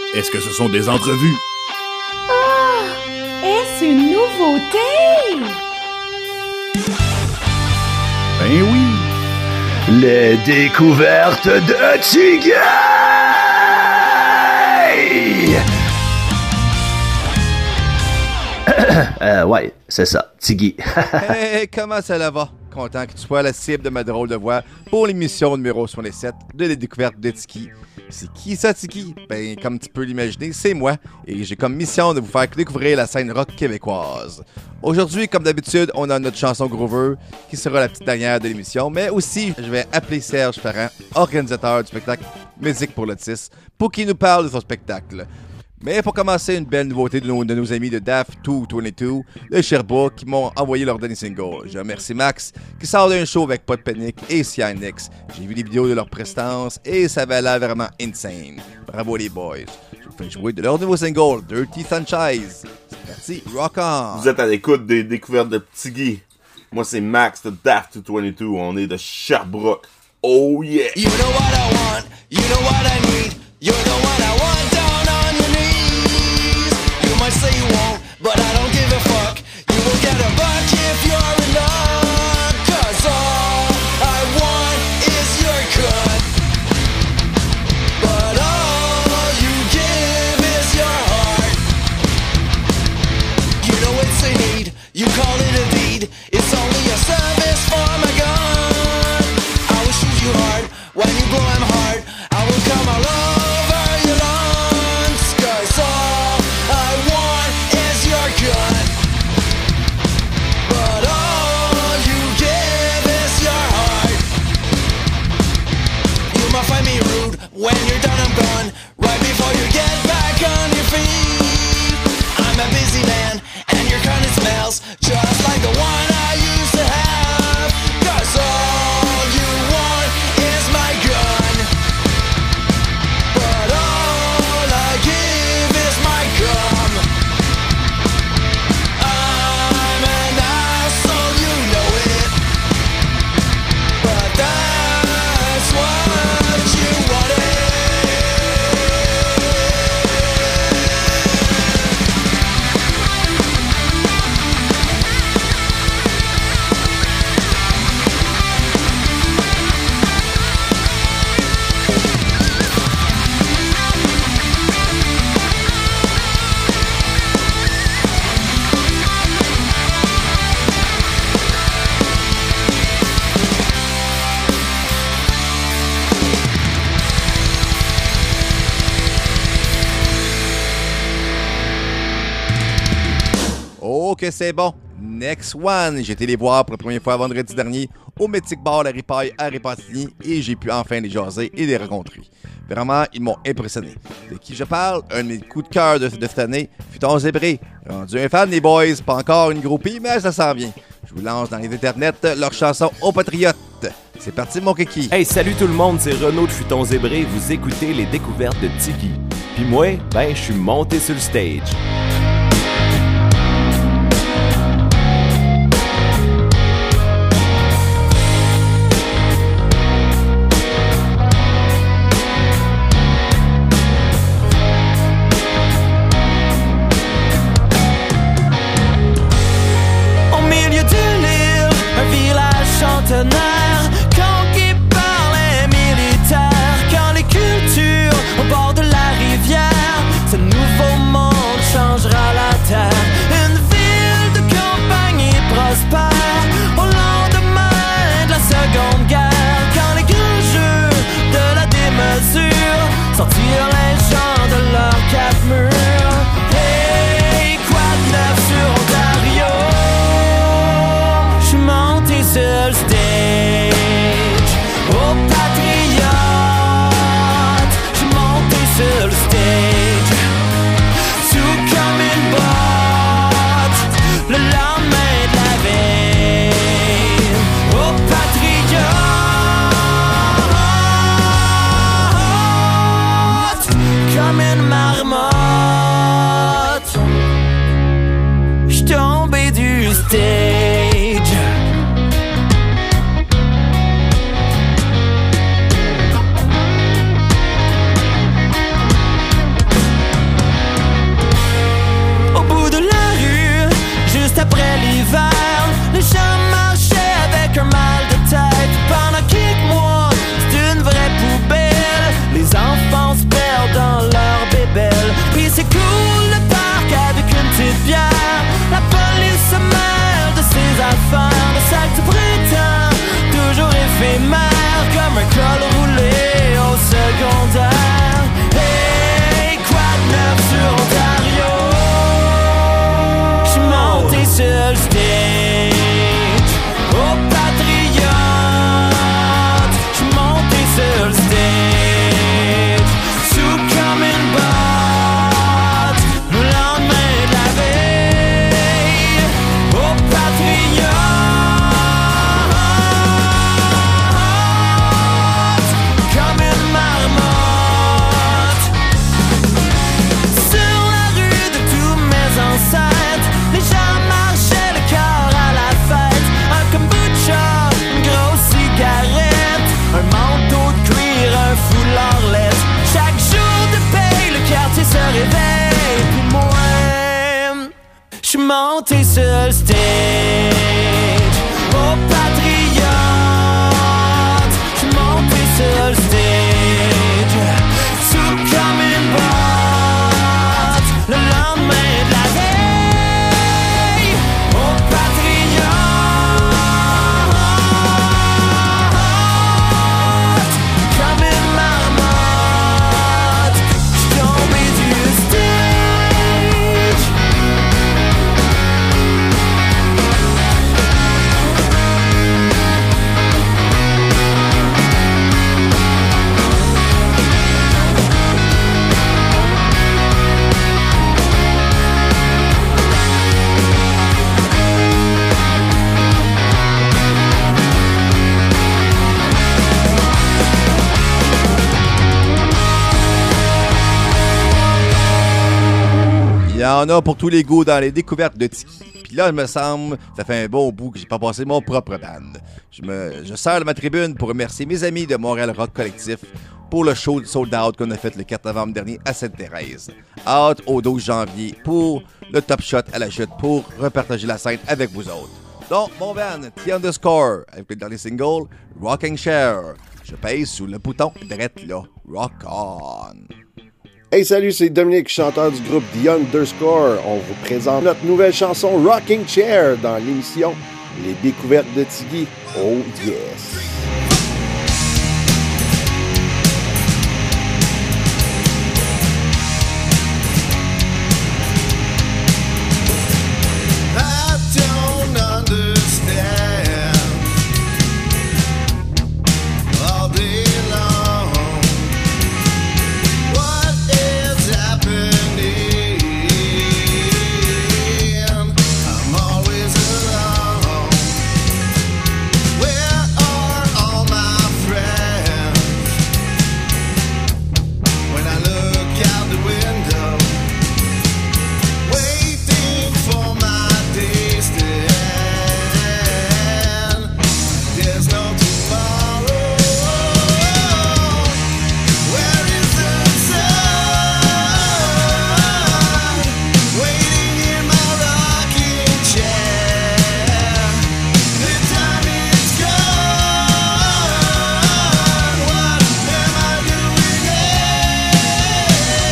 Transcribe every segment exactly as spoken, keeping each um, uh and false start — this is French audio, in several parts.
Est-ce que ce sont des entrevues? Ah! Est-ce une nouveauté? Ben oui. Les découvertes de Tiggy! euh, ouais, c'est ça, Tiggy. Hey, comment ça va? Content que tu sois la cible de ma drôle de voix pour l'émission numéro soixante-dix-sept de Les découvertes de Tiki. C'est qui ça, Tiki? Ben, comme tu peux l'imaginer, c'est moi, et j'ai comme mission de vous faire découvrir la scène rock québécoise. Aujourd'hui, comme d'habitude, on a notre chanson Groover, qui sera la petite dernière de l'émission, mais aussi, je vais appeler Serge Ferrand, organisateur du spectacle Musique pour l'autisme, pour qu'il nous parle de son spectacle. Mais pour commencer, une belle nouveauté de nos, de nos amis de D A F deux vingt-deux de Sherbrooke qui m'ont envoyé leur dernier single. Je remercie Max qui sort d'un show avec Pas de Panique et C I N X. J'ai vu les vidéos de leur prestance et ça avait l'air vraiment insane. Bravo les boys. Je vous fais jouer de leur nouveau single, Dirty Franchise. C'est parti, rock on! Vous êtes à l'écoute des découvertes de Tiggy. Moi c'est Max de D A F deux vingt-deux. On est de Sherbrooke. Oh yeah! You know what I want, you know what I need. You're the one I want down on your knees. You might say you won't, but I don't give a fuck. You will get a buck if you're in luck. Cause all I want is your cut. But all you give is your heart. You know it's a need, you call it a deed. It's only a service for my gun. I will shoot you hard when you blow him hard. I will come all over your lungs. Cause all I want is your gun. But all you give is your heart. You might find me rude when you're done, I'm gone. Right before you get back on your feet. I'm a busy man and your kind of smells just like the one I used to have. Cause all you want is my gun. But all I give is my gum. I'm an asshole, you know it. But that's what you wanted. Ok, c'est bon. Next one. J'ai été les voir pour la première fois vendredi dernier au Mythic Bar La Ripaille à Repentigny et j'ai pu enfin les jaser et les rencontrer. Vraiment, ils m'ont impressionné. De qui je parle? Un de mes coups de cœur de, de cette année, Futon Zébré. Rendu un fan des boys, pas encore une groupie, mais ça s'en vient. Je vous lance dans les internets leur chanson Aux Patriotes. C'est parti, mon kiki. Hey, salut tout le monde, c'est Renaud de Futon Zébré. Vous écoutez les découvertes de Tiggy. Puis moi, ben, je suis monté sur le stage. Conquis par les militaires, quand les cultures au bord de la rivière, ce nouveau monde changera la terre. Une ville de campagne prospère au lendemain de la seconde guerre, quand les grands jeux de la démesure sortirent les gens de leurs quatre murs. Hey, quoi de neuf sur Ontario? J'suis monté sur le stage. Aux patriotes, j'suis monté sur le stage. Tout comme une botte, le lendemain de la veille. Aux patriotes, monté sur le stage. Oh patriote, j'suis monté sur le stage. Tout comme une botte, le lendemain de la veille. Oh patriote, comme une marmotte, j'suis tombé du stage. Il y en a pour tous les goûts dans les découvertes de Tiki. Puis là, il me semble, ça fait un bon bout que j'ai pas passé mon propre band. Je me, je sers de ma tribune pour remercier mes amis de Montréal Rock Collectif pour le show Sold Out qu'on a fait le quatre novembre dernier à Sainte-Thérèse. Hâte au douze janvier pour le Top Shot à la chute pour repartager la scène avec vous autres. Donc, mon band, T Underscore, avec le dernier single, Rocking Share. Je pèse sous le bouton drette là. Rock on! Hey salut, c'est Dominique, chanteur du groupe The Underscore. On vous présente notre nouvelle chanson Rocking Chair dans l'émission Les Découvertes de Tiggy. Oh yes! I don't understand all day long what is happening. I'm always alone. Where are all my friends? When I look out the window, waiting for my days to end. There's no tomorrow. Where is the sun? Waiting in my rocking chair. The time is gone. What am I doing here?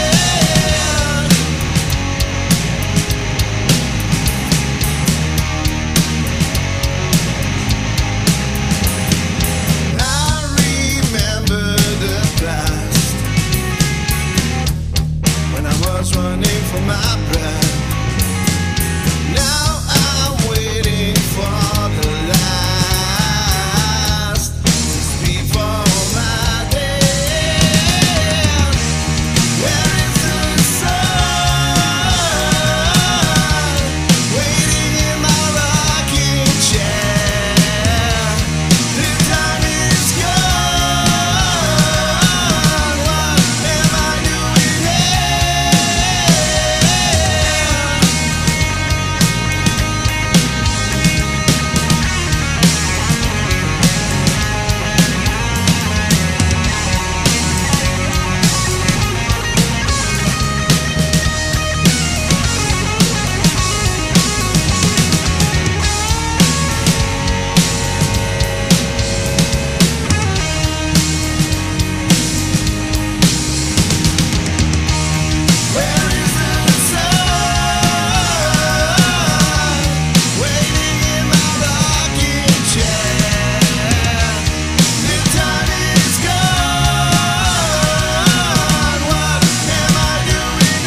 I remember the past when I was running for my breath. Now I'm waiting for the last before my death. Where is the sun? Waiting in my rocking chair. The time is gone. What am I doing Where is the sun? Waiting in my rocking chair. The time is gone. What am I doing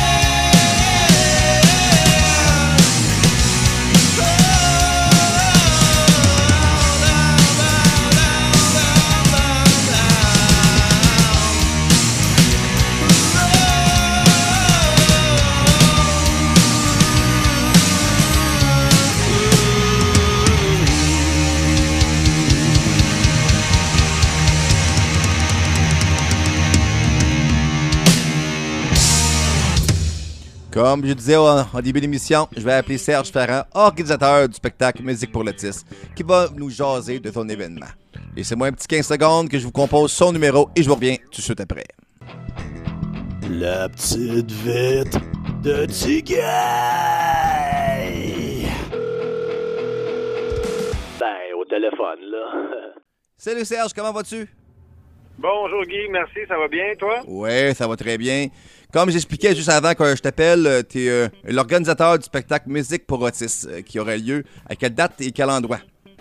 Comme je disais en, en début d'émission, je vais appeler Serge Ferrand, organisateur du spectacle Musique pour l'autisme, qui va nous jaser de son événement. Laissez-moi un petit quinze secondes que je vous compose son numéro et je vous reviens tout de suite après. La petite vite de Tiggy! téléphone, là. Salut Serge, comment vas-tu? Bonjour Guy, merci, ça va bien, toi? Oui, ça va très bien. Comme j'expliquais juste avant que je t'appelle, tu es euh, l'organisateur du spectacle Musique pour autistes euh, qui aurait lieu à quelle date et quel endroit?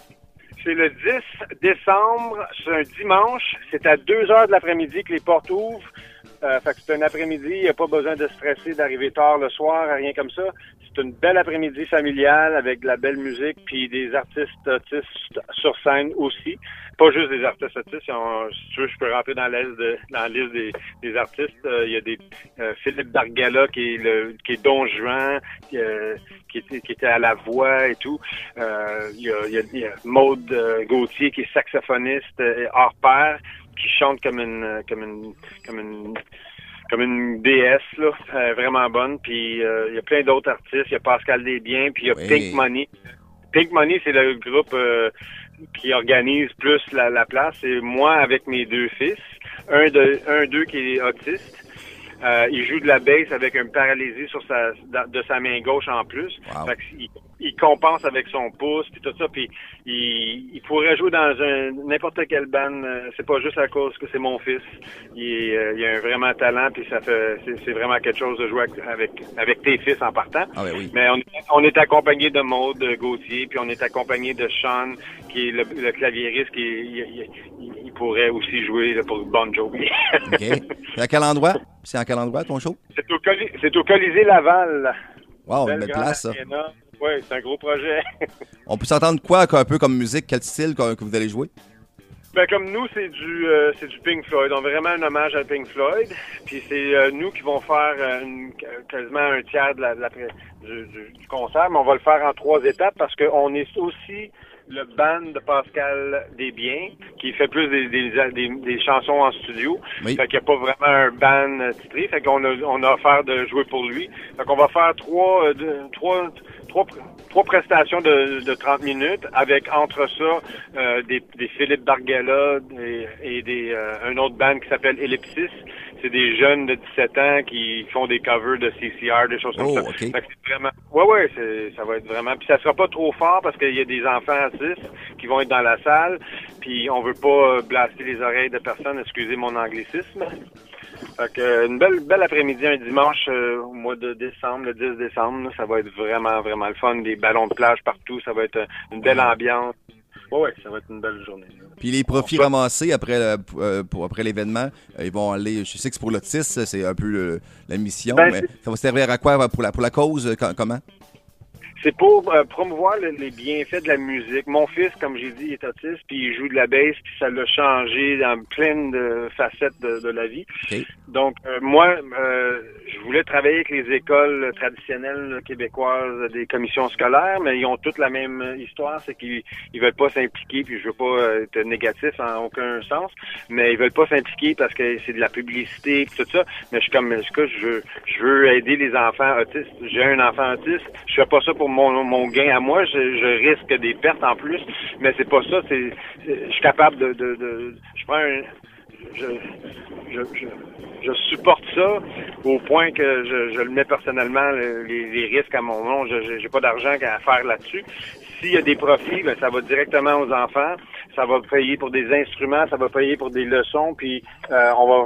C'est le dix décembre, c'est un dimanche, c'est à deux heures de l'après-midi que les portes ouvrent. Euh, fait que c'est un après-midi, il n'y a pas besoin de stresser, d'arriver tard le soir, rien comme ça. C'est une belle après-midi familiale avec de la belle musique puis des artistes autistes sur scène aussi. Pas juste des artistes autistes. On, si tu veux, je peux rentrer dans la liste, de, dans la liste des, des artistes. Euh, il y a des euh, Philippe Dargala qui est le qui est Don Juan, qui, euh, qui, était, qui était à la voix et tout. Euh, il, y a, il, y a, il y a Maude euh, Gauthier qui est saxophoniste euh, hors pair, qui chante comme une comme une comme une comme une déesse là, euh, vraiment bonne. Puis euh, il y a plein d'autres artistes. Il y a Pascal Desbiens, puis il y a oui. Pink Money. Pink Money, c'est le groupe euh, qui organise plus la, la place. C'est moi avec mes deux fils, un de un d'eux qui est autiste. Euh, il joue de la bass avec une paralysie sur sa de sa main gauche en plus. Wow. Fait qu'il, il compense avec son pouce puis tout ça. Puis il, il pourrait jouer dans un n'importe quelle band. C'est pas juste à cause que c'est mon fils. Il, euh, il a un vraiment talent puis ça fait c'est, c'est vraiment quelque chose de jouer avec avec tes fils en partant. Ah, ben oui. Mais on, on est accompagné de Maude Gauthier puis on est accompagné de Sean qui est le, le claviériste qui il, il, il pourrait aussi jouer là, pour Bon Jovi. OK. C'est à quel endroit? C'est à quel endroit, ton show? C'est au, Coli- c'est au Colisée Laval. Wow, une belle place, ça. Oui, c'est un gros projet. On peut s'entendre quoi, un peu comme musique? Quel style que, que vous allez jouer? Ben, comme nous, c'est du euh, c'est du Pink Floyd. On a vraiment un hommage à Pink Floyd. Puis c'est euh, nous qui vont faire euh, une, quasiment un tiers de la, de la, du, du, du concert, mais on va le faire en trois étapes parce qu'on est aussi le band de Pascal Desbiens, qui fait plus des, des, des, des chansons en studio. Oui. Fait qu'il n'y a pas vraiment un band titré. Fait qu'on a, on a offert de jouer pour lui. Fait qu'on va faire trois, euh, deux, trois, trois, trois prestations de, de trente minutes avec, entre ça, euh, des, des Philippe Dargala et, et des, euh, un autre band qui s'appelle Ellipsis. C'est des jeunes de dix-sept ans qui font des covers de C C R, des choses comme oh, ça. Okay. Fait que c'est vraiment, ouais, ouais, c'est, ça va être vraiment, puis ça sera pas trop fort parce qu'il y a des enfants autistes qui vont être dans la salle, puis on veut pas blaster les oreilles de personne, excusez mon anglicisme. Fait que une belle, belle après-midi, un dimanche euh, au mois de décembre, le dix décembre, là, ça va être vraiment, vraiment le fun, des ballons de plage partout, ça va être une belle ambiance. Ouais, ouais, ça va être une belle journée. Puis les profits bon, ramassés après, euh, pour, après l'événement, euh, ils vont aller, je sais que c'est pour l'autisme, c'est un peu le, la mission, ben, mais c'est... ça va servir à quoi pour la, pour la cause, comment? C'est pour euh, promouvoir le, les bienfaits de la musique. Mon fils, comme j'ai dit, il est autiste, puis il joue de la bass, puis ça l'a changé dans plein de facettes de, de la vie. Okay. Donc, euh, moi, euh, je voulais travailler avec les écoles traditionnelles québécoises des commissions scolaires, mais ils ont toutes la même histoire, c'est qu'ils ils veulent pas s'impliquer, puis je veux pas être négatif en aucun sens, mais ils veulent pas s'impliquer parce que c'est de la publicité, puis tout ça. Mais je suis comme, je veux, je veux aider les enfants autistes. J'ai un enfant autiste, je fais pas ça pour Mon, mon gain à moi, je, je risque des pertes en plus, mais c'est pas ça, c'est, je suis capable de, de, de je prends un, je, je, je, je supporte ça au point que je, je le mets personnellement, les, les risques à mon nom, je, j'ai pas d'argent à faire là-dessus. S'il y a des profits, ben, ça va directement aux enfants, ça va payer pour des instruments, ça va payer pour des leçons, puis euh, on va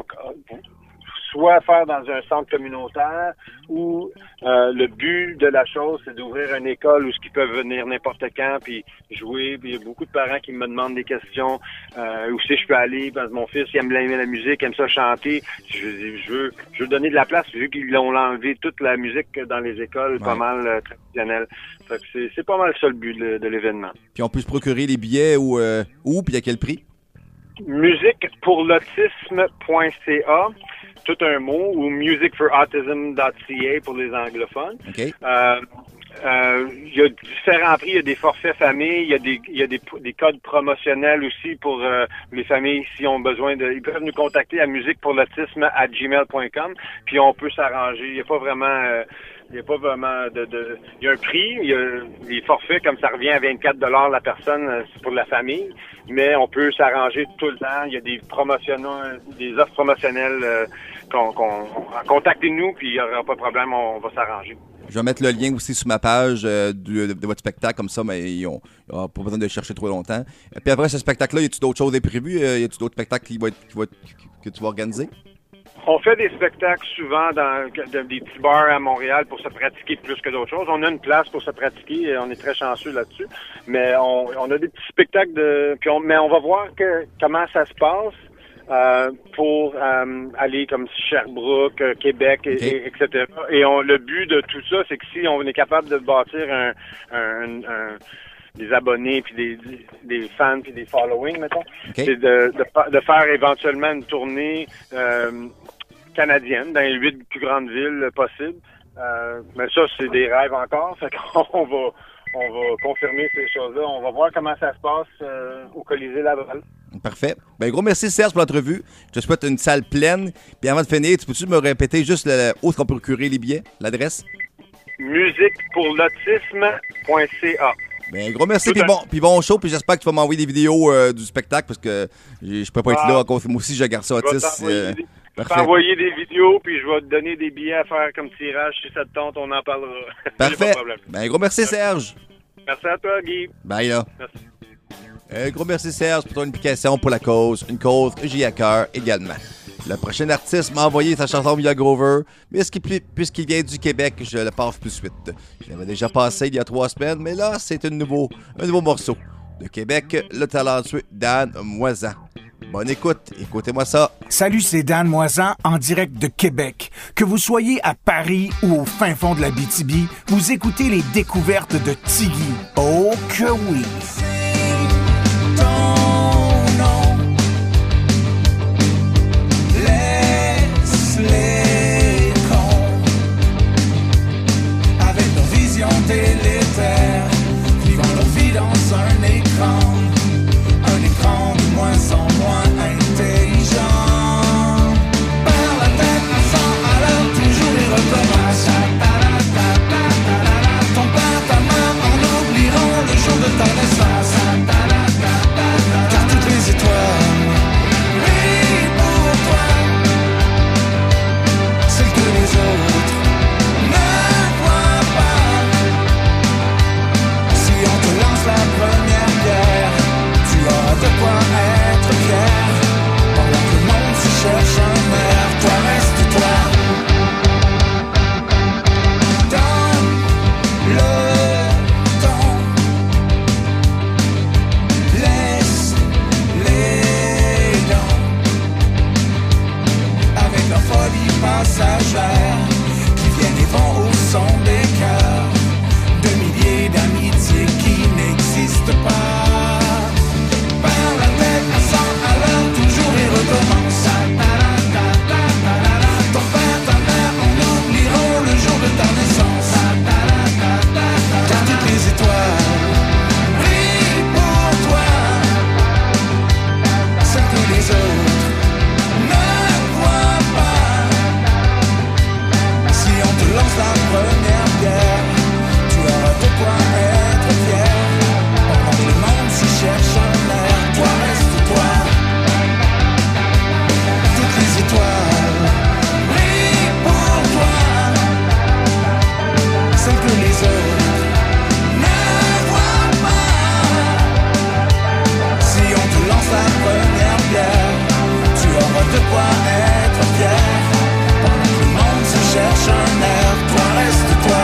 soit faire dans un centre communautaire où euh, le but de la chose, c'est d'ouvrir une école où ils peuvent venir n'importe quand puis jouer. Puis il y a beaucoup de parents qui me demandent des questions. Euh, où c'est que je peux aller? Parce que mon fils, il aime la musique, il aime ça chanter. Je, je, veux, je veux donner de la place vu qu'ils l'ont enlevé toute la musique dans les écoles, ouais. Pas mal euh, traditionnelles. Fait que c'est, c'est pas mal ça le but de, de l'événement. Puis on peut se procurer les billets où, euh, où puis à quel prix? musique pour l'autisme point c a, tout un mot, ou music for autism dot c a pour les anglophones. Okay. Euh, euh, il y a différents prix, il y a des forfaits familles, il y a des il y a des, des codes promotionnels aussi pour euh, les familles s'ils ont besoin de. Ils peuvent nous contacter à musique pour l'autisme arobase gmail point com, puis on peut s'arranger. Il n'y a pas vraiment euh, il n'y a pas vraiment de, de... Il y a un prix, il y a les forfaits, comme ça revient à vingt-quatre dollars la personne, c'est pour la famille, mais on peut s'arranger tout le temps. Il y a des promotionnels, des offres promotionnelles euh, qu'on, qu'on, contactez-nous, puis il n'y aura pas de problème, on, on va s'arranger. Je vais mettre le lien aussi sur ma page euh, de, de votre spectacle, comme ça, mais ils ont, ils n'auront pas besoin de le chercher trop longtemps. Et puis après ce spectacle-là, y a-t-il d'autres choses prévues? Y a-t-il d'autres spectacles qui vont être, qui vont être, que tu vas organiser? On fait des spectacles souvent dans des petits bars à Montréal pour se pratiquer plus que d'autres choses. On a une place pour se pratiquer et on est très chanceux là-dessus. Mais on, on a des petits spectacles de, puis on, mais on va voir que, comment ça se passe euh, pour euh, aller comme Sherbrooke, Québec, et, okay. et, etc. Et on, le but de tout ça, c'est que si on est capable de bâtir un, un, un des abonnés, puis des, des fans, puis des followings, mettons, okay. c'est de, de, de faire éventuellement une tournée euh, canadienne dans les huit plus grandes villes possibles. Euh, mais ça, c'est des rêves encore. Fait qu'on va, on va confirmer ces choses-là. On va voir comment ça se passe euh, au Colisée Laval. Parfait. Ben, gros merci Serge pour l'entrevue. Je te souhaite une salle pleine. Puis avant de finir, tu peux-tu me répéter juste le, où est-ce qu'on peut procurer les billets, l'adresse? musique pour l'autisme point c a. Ben, gros merci, puis bon, puis bon show, puis j'espère que tu vas m'envoyer des vidéos euh, du spectacle, parce que je peux pas être ah, là encore. Moi aussi, je garde ça autiste. Euh, je vais t'envoyer des vidéos, puis je vais te donner des billets à faire comme tirage. Si ça te tente, on en parlera. Parfait. Ben, gros merci, Serge. Merci à toi, Guy. Bye, là. Merci. Un gros merci, Serge, pour ton implication pour la cause. Une cause que j'ai à cœur également. Le prochain artiste m'a envoyé sa chanson via Grover, mais puisqu'il vient du Québec, je le passe plus de suite. Je l'avais déjà passé il y a trois semaines, mais là, c'est un nouveau, un nouveau morceau. De Québec, le talentueux Dan Moisan. Bonne écoute, écoutez-moi ça. Salut, c'est Dan Moisan, en direct de Québec. Que vous soyez à Paris ou au fin fond de la B T B, vous écoutez les découvertes de Tiggy. Oh que oui! Délétères, vivant leur vie dans un écran, un écran de moins en moins intelligent. Par la tête à cent à l'heure, toujours il recommence. Ton père, ta main en oublieront le jour de ta naissance. Car toutes les étoiles brillent pour toi, celles que les autres ne voient pas. La première pierre, tu auras de quoi être fier. Pendant que le monde se cherche un air, toi reste toi. Dans le temps, laisse les dents avec leur folie passagère qui viennent et vont au son des cœurs de milliers d'amitiés qui n'existe pas. Par la tête à cent à l'heure, toujours il recommence. Ton père, ta mère en oublieront le jour de ta naissance. Car toutes les étoiles brillent pour toi, celles que les autres ne voient pas. Si on te lance la première pierre, tu auras de quoi être fier. Pendant que le monde se cherche un air, toi reste toi. Toutes les étoiles brillent pour toi, celles que les autres ne voient pas. Si on te lance la première pierre, tu auras de quoi être fier. Pendant que le monde se cherche un air, toi reste toi.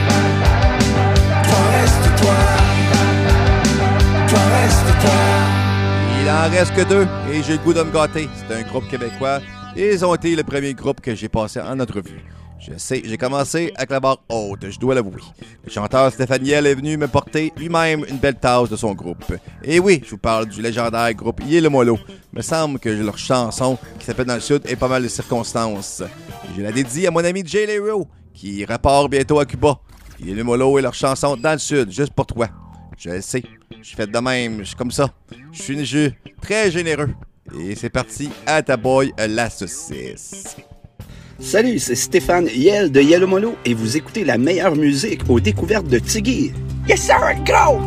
Toi reste toi. Toi reste toi. Il en reste que deux et j'ai le goût de me gâter. C'est un groupe québécois et ils ont été le premier groupe que j'ai passé en entrevue. Je sais, j'ai commencé avec la barre haute, je dois l'avouer. Le chanteur Stéphaniel est venu me porter lui-même une belle tasse de son groupe. Et oui, je vous parle du légendaire groupe Yé Molo. Il me semble que leur chanson, qui s'appelle Dans le Sud, est pas mal de circonstances. Je la dédie à mon ami Jay Leroux, qui repart bientôt à Cuba. Yé Molo et leur chanson Dans le Sud, juste pour toi. Je le sais, je fais de même, je suis comme ça. Je suis je, très généreux. Et c'est parti, à ta boy, la saucisse. Salut, c'est Stéphane Yel de Yellow Molo et vous écoutez la meilleure musique aux découvertes de Tiggy. Yes sir, go!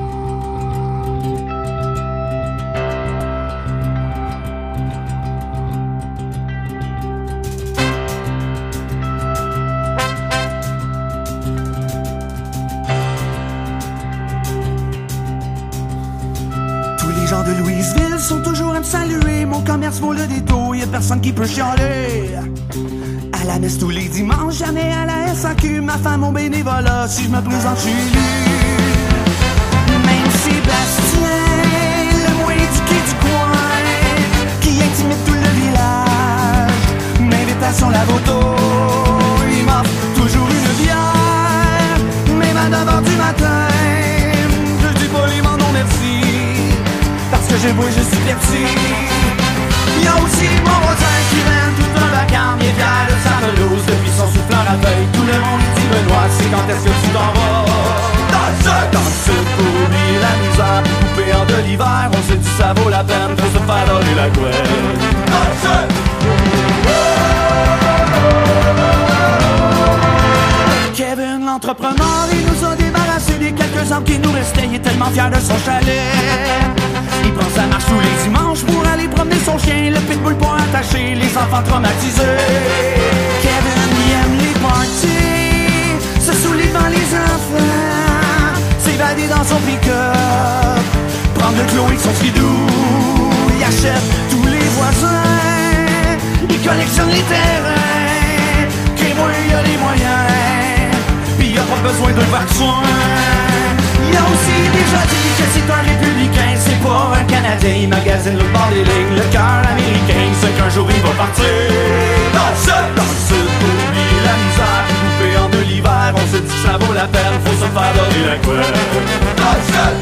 me saluer, mon commerce vaut le détour, y'a personne qui peut chialer. À la messe tous les dimanches, jamais à la S A Q, ma femme au bénévolat, si je me présente chez lui. Même Sébastien, le moins éduqué du coin, qui intimide tout le village, m'invite à son lavoto, il m'offre toujours une bière, même à neuf heures du matin, je dis poliment non merci, parce que j'ai beau et je suis perçu. Y'a aussi mon voisin qui mène tout un vacarme, il est fier de sa pelouse depuis son souffleur à feuille. Tout le monde lui dit Benoît, c'est quand est-ce que tu t'en vas? Dans ce, dans ce, pour oublier la misère, coupé en de l'hiver, on se dit ça vaut la peine de se faire donner la couenne. Dans ce, Kevin l'entrepreneur, il nous a débarrassé des quelques arbres qui nous restaient, il est tellement fier de son chalet. Il prend sa marche tous les dimanches pour aller promener son chien, le pitbull pour attacher les enfants traumatisés. Kevin il aime les parties, se saouler devant les enfants, s'évader dans son pick-up, prendre le Chloé avec son skidoo. Il achète tous les voisins, il collectionne les terrains, crée-moi il y a les moyens, pis y a pas besoin de vaccin. Il a aussi déjà dit que c'est un républicain, c'est pas un Canadien. Il magasine le bord des lignes, le cœur américain, c'est qu'un jour il va partir. Dans le sud, dans le sud, pour oublier la misère, coupé en deux l'hiver, on se dit que ça vaut la peine, faut se faire donner la couenne. Dans le sud.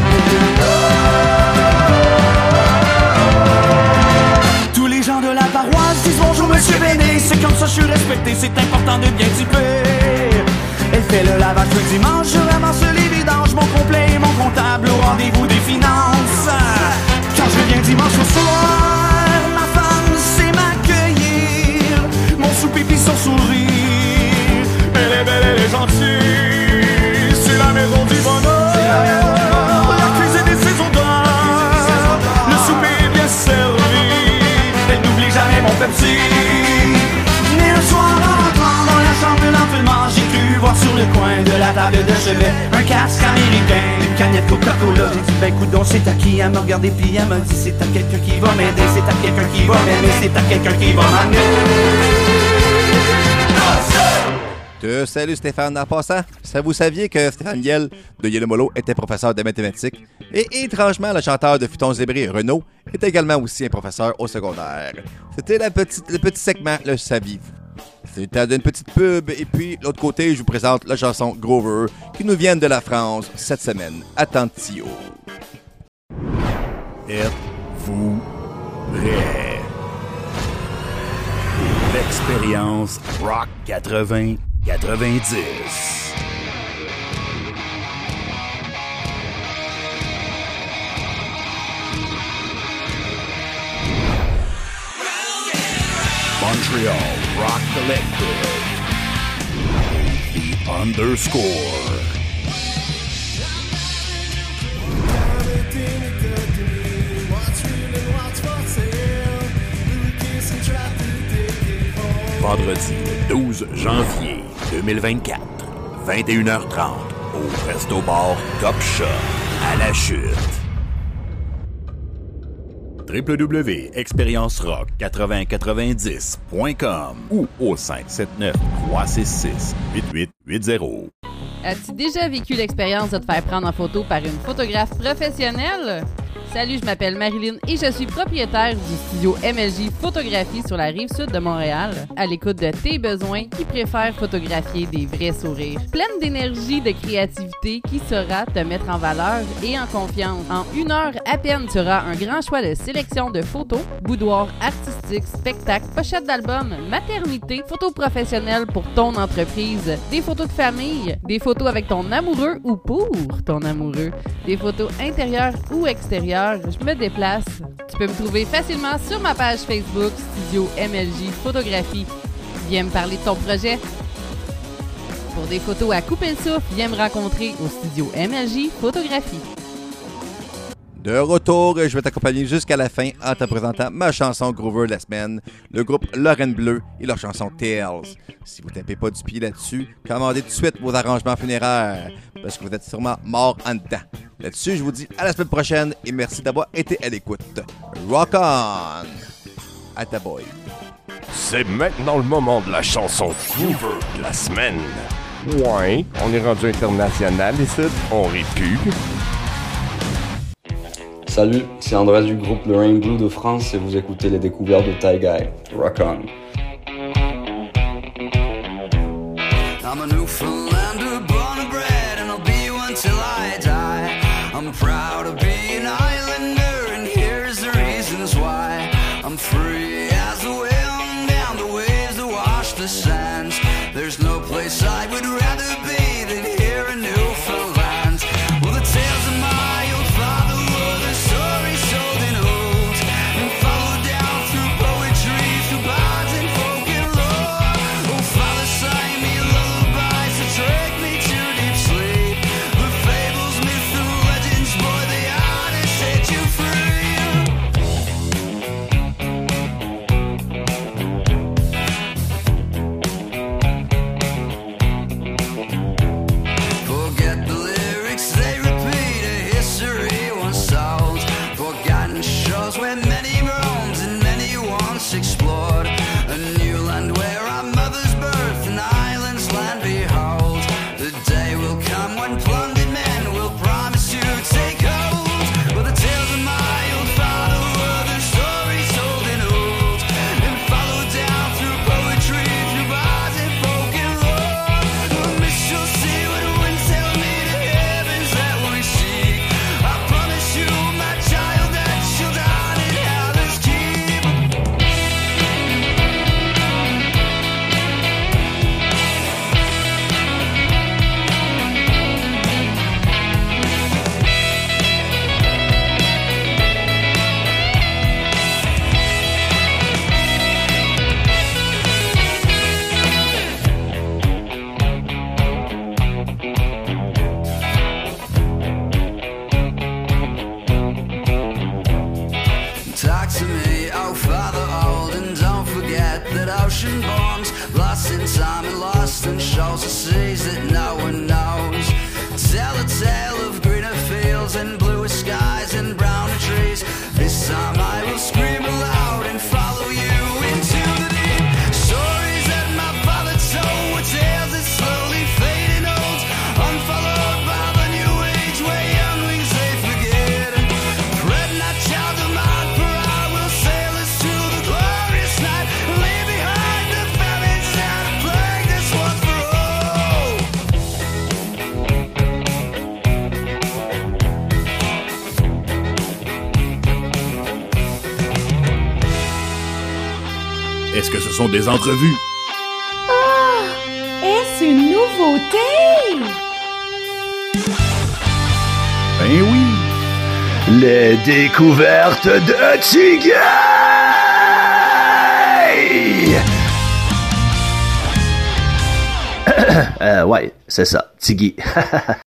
Tous les gens de la paroisse disent bonjour monsieur Béné, c'est comme ça je suis respecté, c'est important de bien typer. Elle fait le lavage le dimanche, je ramasse les vidanges, mon complet et mon comptable au rendez-vous des finances. Quand je viens dimanche au soir, ma femme sait m'accueillir, mon souper pis son sourire. Elle est belle, elle est gentille, c'est la maison du bonheur, la cuisine et ses odeurs, le souper est bien servi, elle n'oublie jamais mon Pepsi. Mais un soir en rentrant dans la chambre de l'enflement, j'ai cru voir sur le coin de la table de chevet un casque américain, une canette Coca-Cola. J'ai dit ben coudonc c'est à qui? Elle m'a regardé puis elle m'a dit c'est à quelqu'un qui va m'aider, c'est à quelqu'un qui va m'aimer, c'est à quelqu'un qui va m'amener. Te salut Stéphane. En passant, ça vous saviez que Stéphane Yel de Yellow était professeur de mathématiques? Et étrangement, le chanteur de Futons Zébrés, Renaud, est également aussi un professeur au secondaire. C'était la petite, le petit segment, le saviez-vous? C'était une petite pub, et puis, l'autre côté, je vous présente la chanson Grover, qui nous vient de la France cette semaine. Attentio. Êtes-vous prêts? L'expérience Rock quatre-vingts quatre-vingt-dix. Montreal Rock Collective. The Underscore. Vendredi le douze janvier deux mille vingt-quatre, vingt et une heures trente, au Resto Bar Top Shop, à La Chute. w w w point expérience rock quatre-vingts quatre-vingt-dix point com ou au cinq sept neuf, trois six six, huit huit huit zéro. As-tu déjà vécu l'expérience de te faire prendre en photo par une photographe professionnelle? Salut, je m'appelle Marilyn et je suis propriétaire du studio M L J Photographie sur la rive sud de Montréal, à l'écoute de tes besoins qui préfèrent photographier des vrais sourires. Pleine d'énergie, de créativité qui saura te mettre en valeur et en confiance. En une heure à peine, tu auras un grand choix de sélection de photos, boudoirs artistiques, spectacles, pochettes d'albums, maternité, photos professionnelles pour ton entreprise, des photos de famille, des photos avec ton amoureux ou pour ton amoureux, des photos intérieures ou extérieures. Je me déplace. Tu peux me trouver facilement sur ma page Facebook Studio M L J Photographie. Viens me parler de ton projet. Pour des photos à couper le souffle, viens me rencontrer au Studio M L J Photographie. De retour, je vais t'accompagner jusqu'à la fin en te présentant ma chanson Grover de la semaine, le groupe Lorraine Bleu et leur chanson Tales. Si vous ne tapez pas du pied là-dessus, commandez tout de suite vos arrangements funéraires, parce que vous êtes sûrement morts en dedans. Là-dessus, je vous dis à la semaine prochaine et merci d'avoir été à l'écoute. Rock on! À ta boy. C'est maintenant le moment de la chanson cover de la semaine. Ouais, on est rendu international ici, on rit plus. Salut, c'est André du groupe Le Rain Blue de France et vous écoutez les découvertes de Ty Guy. Rock on. I'm a Newfoundlander, born and bred, and I'll be one till I die. I'm proud to be an islander, and here's the reasons why. I'm free as the wind down the waves that wash the sands. There's no place I would rather be than here in Newfoundland. Well, the tales of my old father were the stories told in old, and followed down through poetry, through bards and folk and lore. Oh, father sang me lullabies to take me to deep sleep. The fables, myths, and legends, boy, they are to set you free. Forget the lyrics, they repeat a history once told. Forgotten shores where many roamed and many once explored. A new land where our mothers birthed, an island's land behold. The day will come when plundered men will promise to take hold. Well, the tales of my old father were the stories told in old, and followed down through poetry, through bars and folk and lore. The mist you'll see when wind sail me to heavens that we seek. I promise you, my child, that you'll dine in Hallow's Keep. Talk to me, oh father old, and don't forget that ocean bonds, lost in time and lost in shoals of seas that no one knows. Tell a tale of greener fields and bluer skies and browner trees. This time I will scream aloud and follow you into the deep. Stories that my father told were tales that slowly fade and old, unfollowed by the new age where younglings they forget. Fret not, child of mine, for I will sail us to the glorious night, leave behind the famines and the plague that's once for all. Est-ce que ce sont des entrevues? Ah! Est-ce une nouveauté? Ben oui! Les découvertes de Tiggy! euh, ouais, c'est ça, Tiggy.